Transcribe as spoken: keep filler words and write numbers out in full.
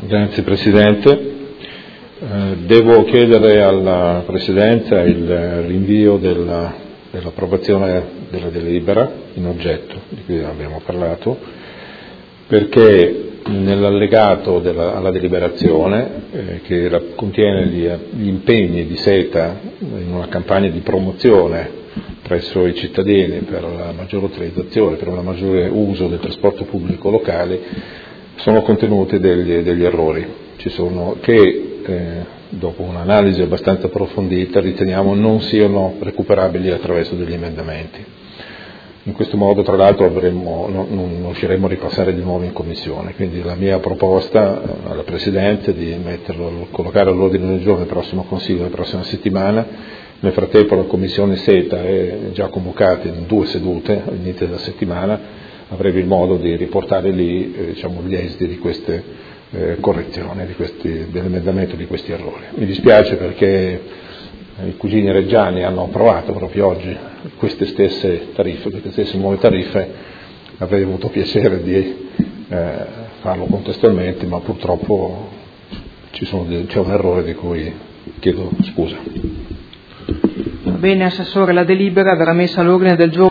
Grazie Presidente. Eh, devo chiedere alla Presidenza il rinvio della, dell'approvazione della delibera in oggetto, di cui abbiamo parlato, perché nell'allegato della, alla deliberazione, eh, che la, contiene gli, gli impegni di SETA in una campagna di promozione presso i cittadini per la maggiore utilizzazione, per un maggiore uso del trasporto pubblico locale, sono contenuti degli, degli errori ci sono, che eh, dopo un'analisi abbastanza approfondita riteniamo non siano recuperabili attraverso degli emendamenti. In questo modo, tra l'altro, avremmo, non, non riusciremo a ripassare di nuovo in Commissione, quindi la mia proposta alla Presidente è di metterlo, collocare all'ordine del giorno del prossimo Consiglio della prossima settimana. Nel frattempo la Commissione SETA è già convocata in due sedute all'inizio della settimana, avrebbe il modo di riportare lì eh, diciamo, gli esiti di queste eh, correzioni, di questi, dell'emendamento di questi errori. Mi dispiace perché i cugini reggiani hanno approvato proprio oggi queste stesse tariffe, queste stesse nuove tariffe, avrei avuto piacere di eh, farlo contestualmente, ma purtroppo ci sono, c'è un errore di cui chiedo scusa. Bene, Assessore, la delibera verrà messa all'ordine del giorno